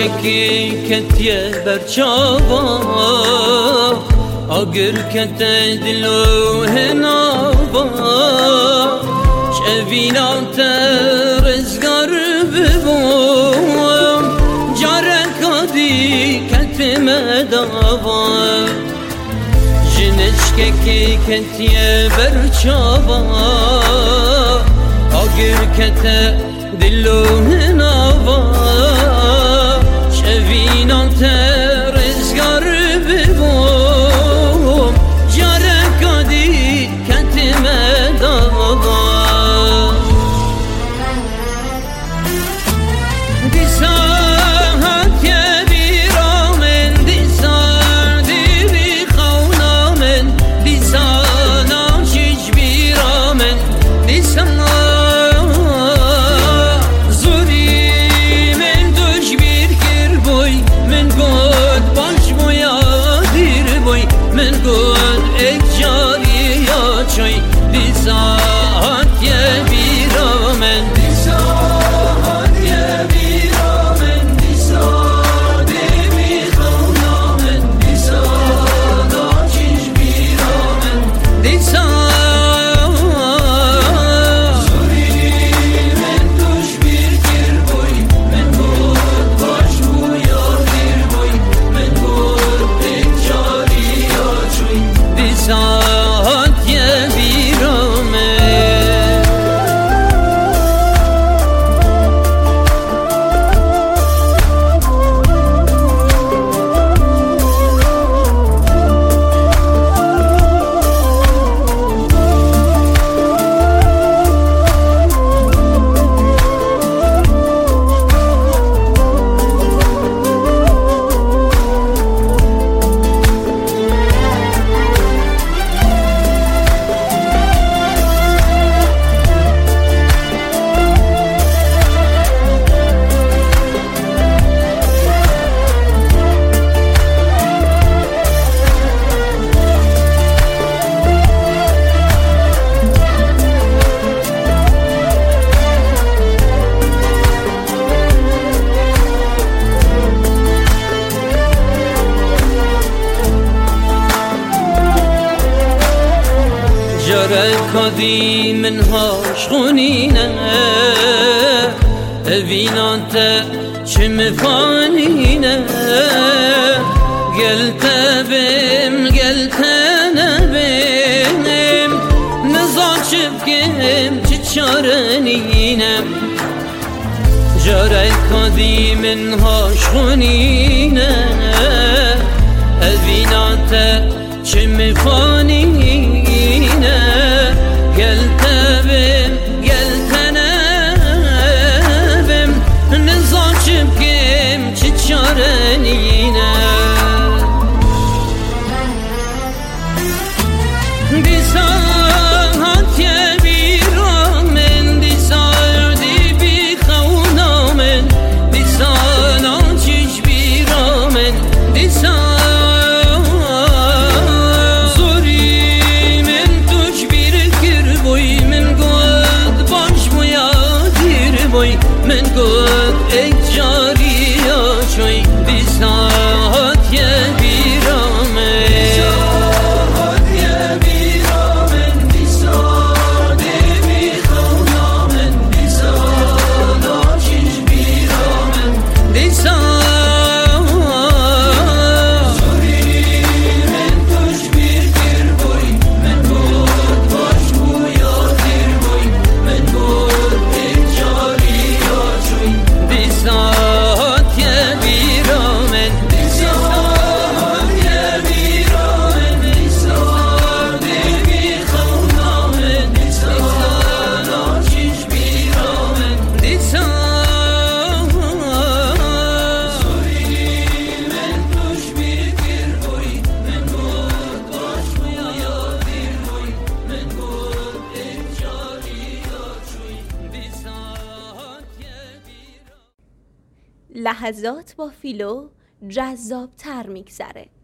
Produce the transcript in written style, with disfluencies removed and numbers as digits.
که کتیه برچاوا آگر کت دلو هناوا شوینا ترزگار ببوم جارکادی کت مداوا جنشکه که کتیه برچاوا آگر کت دلو هناوا شوینا ترزگار ببوم جارکادی کت مداوا جارکادی من هاش خونینه اوینانت چم فانینه گلته بیم گلته نبیم نزاچب گم چه چارنینه جارکادی من هاش خونینه اوینانت چم فانینه لحظات با فیلو جذاب‌تر می‌گذره.